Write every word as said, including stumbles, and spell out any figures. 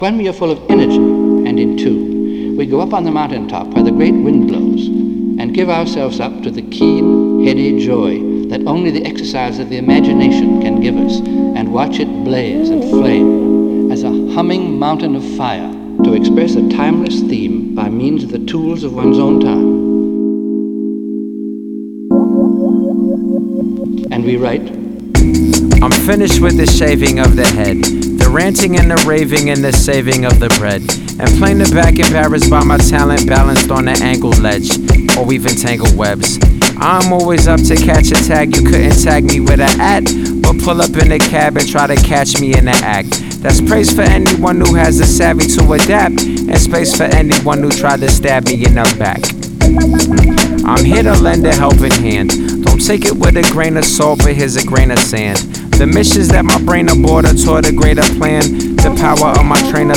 When we are full of energy and in tune, we go up on the mountaintop where the great wind blows and give ourselves up to the keen, heady joy that only the exercise of the imagination can give us, and watch it blaze and flame as a humming mountain of fire to express a timeless theme by means of the tools of one's own time. And we write, I'm finished with the shaving of the head, the ranting and the raving and the saving of the bread, and playing the back embarrassed by my talent balanced on the angled ledge, or weaving tangled webs. I'm always up to catch a tag, you couldn't tag me with an at, but pull up in the cab and try to catch me in the act. That's praise for anyone who has the savvy to adapt, and space for anyone who tried to stab me in the back. I'm here to lend a helping hand. Don't take it with a grain of salt, but here's a grain of sand. The missions that my brain aboard are toward a greater plan. The power of my train of